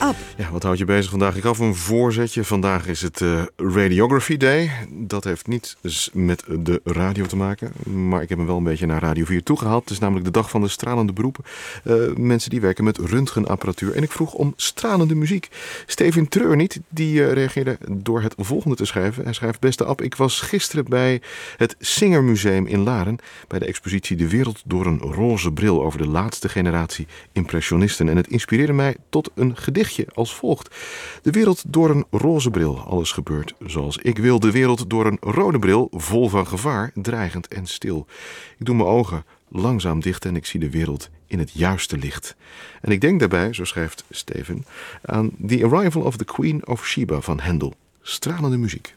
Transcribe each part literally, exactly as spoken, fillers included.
Up. Ja, wat houdt je bezig vandaag? Ik gaf een voorzetje. Vandaag is het uh, Radiography Day. Dat heeft niets met de radio te maken. Maar ik heb hem wel een beetje naar Radio vier toegehaald. Het is namelijk de dag van de stralende beroepen. Uh, mensen die werken met röntgenapparatuur. En ik vroeg om stralende muziek. Steven Treurniet, die uh, reageerde door het volgende te schrijven. Hij schrijft: beste Ab, ik was gisteren bij het Singermuseum in Laren. Bij de expositie De Wereld door een roze bril over de laatste generatie impressionisten. En het inspireerde mij tot een gedichtje als volgt. De wereld door een roze bril. Alles gebeurt zoals ik wil. De wereld door een rode bril. Vol van gevaar, dreigend en stil. Ik doe mijn ogen langzaam dicht en ik zie de wereld in het juiste licht. En ik denk daarbij, zo schrijft Steven, aan The Arrival of the Queen of Sheba van Handel. Stralende muziek.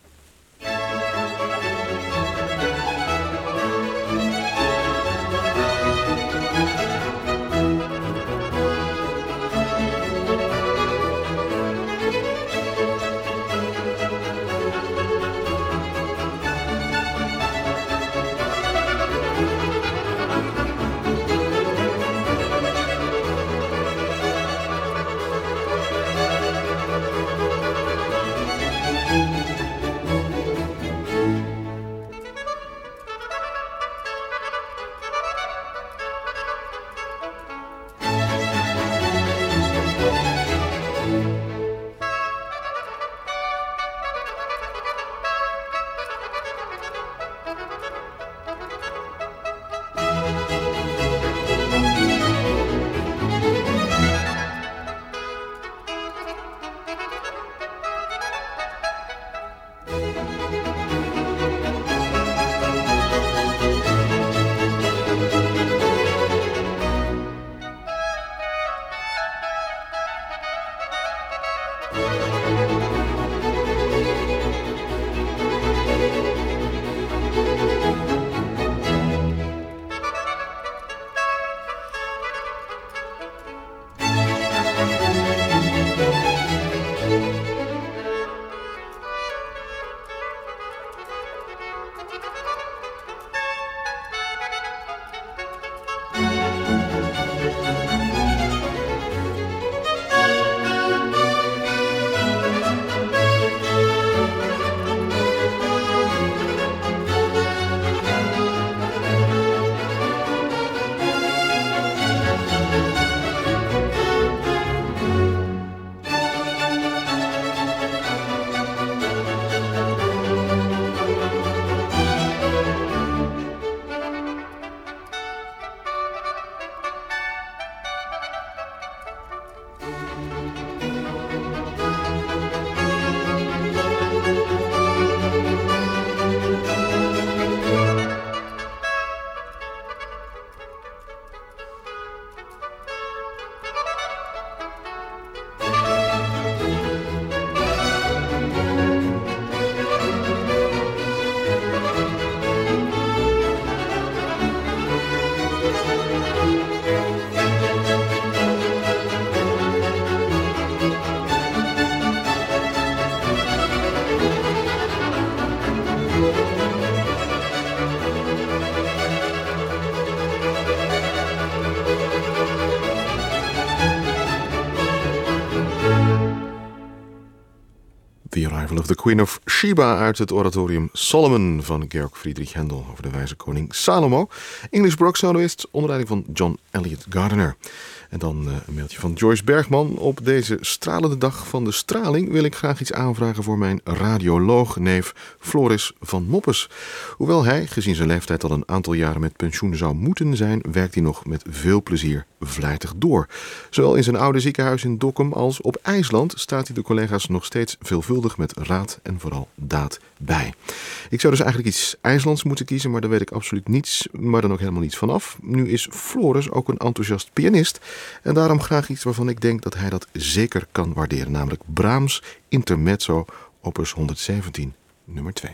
The Arrival of the Queen of Sheba uit het oratorium Solomon van Georg Friedrich Händel over de wijze koning Salomo. English Baroque soloist onder leiding van John Elliott Gardiner. En dan uh, een mailtje van Joyce Bergman. Op deze stralende dag van de straling wil ik graag iets aanvragen voor mijn radioloog neef Floris van Moppes. Hoewel hij, gezien zijn leeftijd, al een aantal jaren met pensioen zou moeten zijn, werkt hij nog met veel plezier vlijtig door. Zowel in zijn oude ziekenhuis in Dokkum als op IJsland staat hij de collega's nog steeds veelvuldig met raad en vooral daad bij. Ik zou dus eigenlijk iets IJslands moeten kiezen, maar daar weet ik absoluut niets, maar dan ook helemaal niets vanaf. Nu is Floris ook een enthousiast pianist en daarom graag iets waarvan ik denk dat hij dat zeker kan waarderen, namelijk Brahms Intermezzo opus honderdzeventien, nummer twee.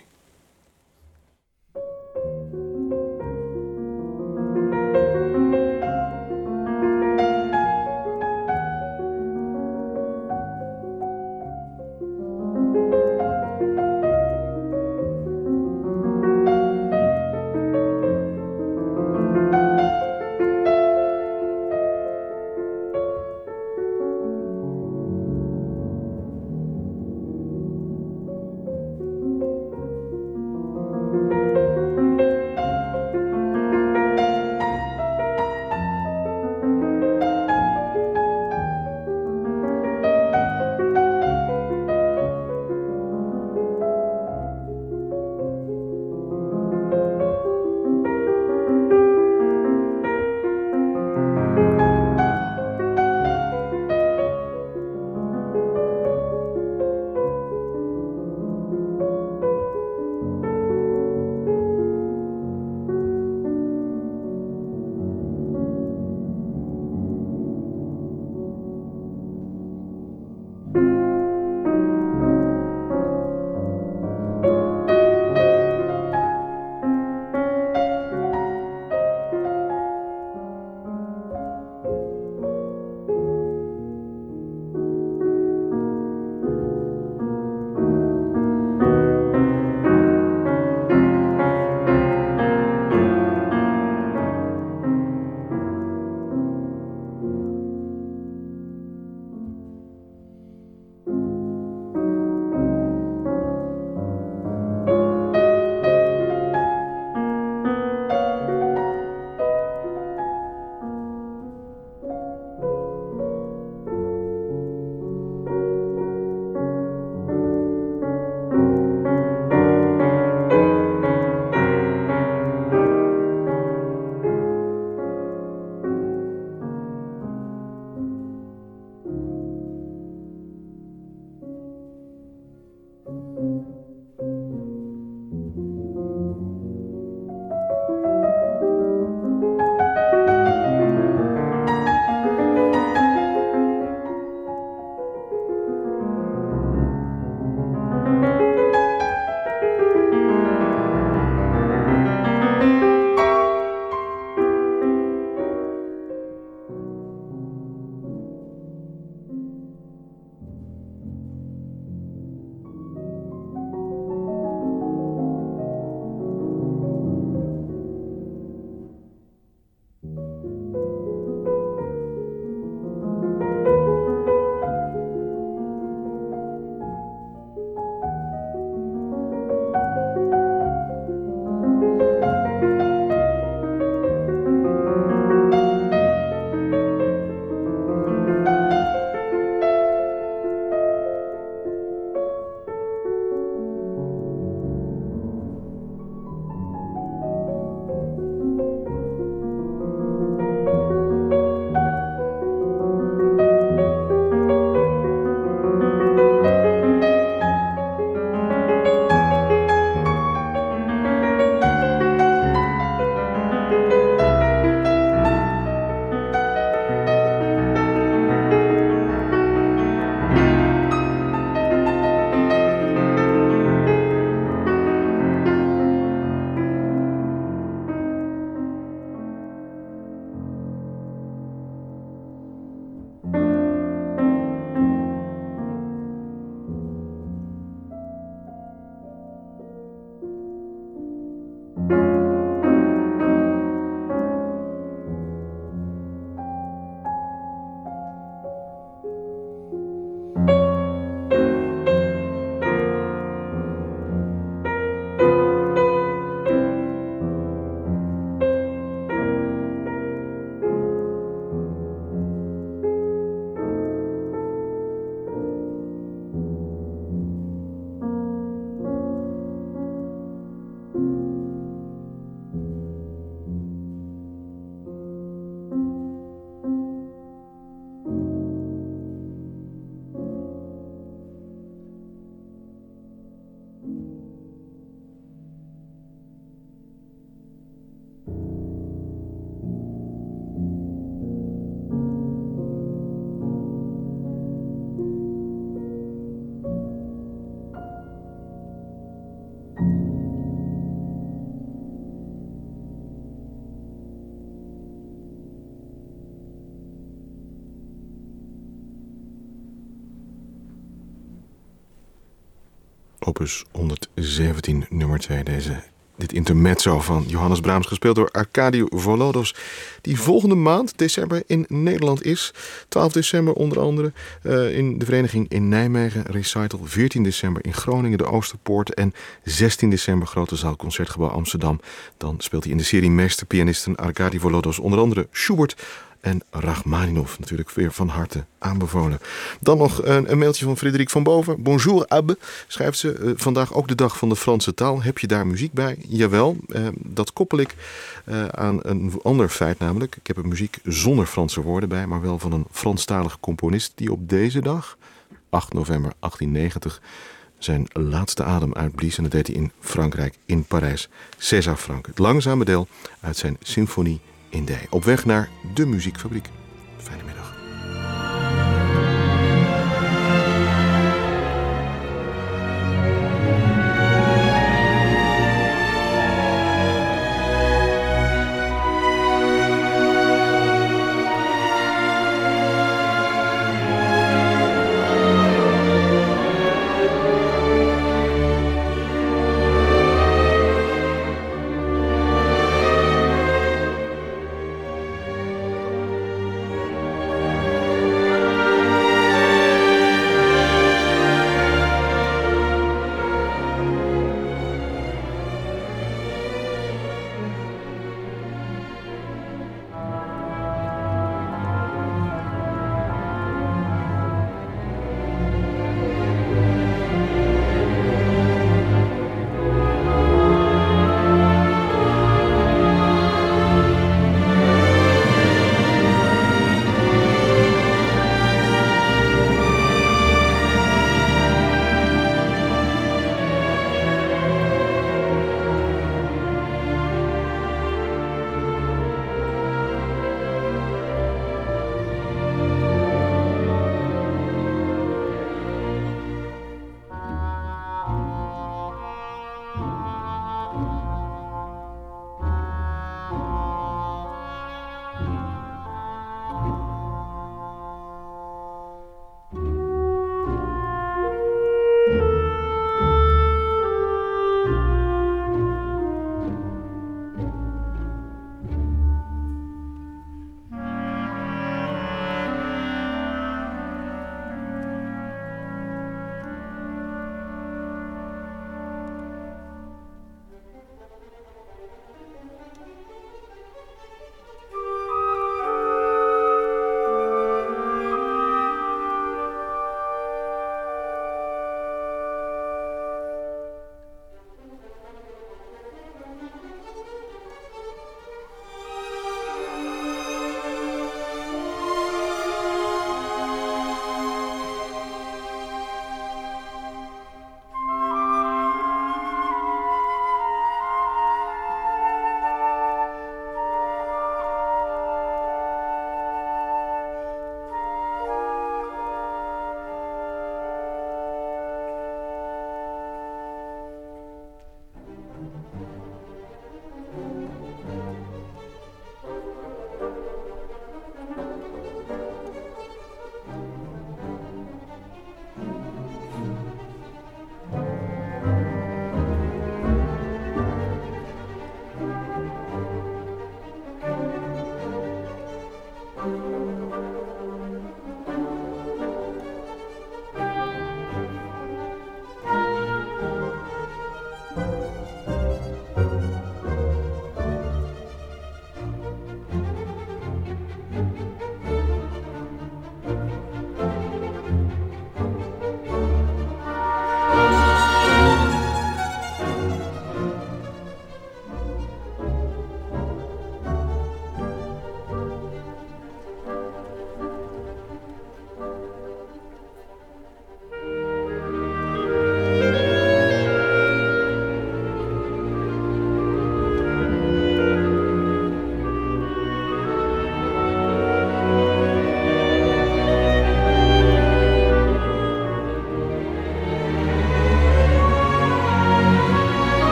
opus honderdzeventien, nummer twee. Deze, dit intermezzo van Johannes Brahms, gespeeld door Arkadi Volodos, die volgende maand, december, in Nederland is. twaalf december onder andere uh, in de vereniging in Nijmegen, recital. veertien december in Groningen, de Oosterpoort. En zestien december, Grote Zaal, Concertgebouw Amsterdam. Dan speelt hij in de serie meesterpianisten Arkadi Volodos onder andere Schubert en Rachmaninov, natuurlijk weer van harte aanbevolen. Dan nog een, een mailtje van Frederik van Boven. Bonjour Abbe, schrijft ze. Uh, vandaag ook de dag van de Franse taal. Heb je daar muziek bij? Jawel, uh, dat koppel ik uh, aan een ander feit namelijk. Ik heb er muziek zonder Franse woorden bij, maar wel van een Franstalige componist die op deze dag, acht november achttienhonderdnegentig, zijn laatste adem uitblies. En dat deed hij in Frankrijk, in Parijs. César Franck, het langzame deel uit zijn symfonie in D. Op weg naar de muziekfabriek. Fijne middag.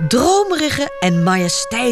dromerige en majesteit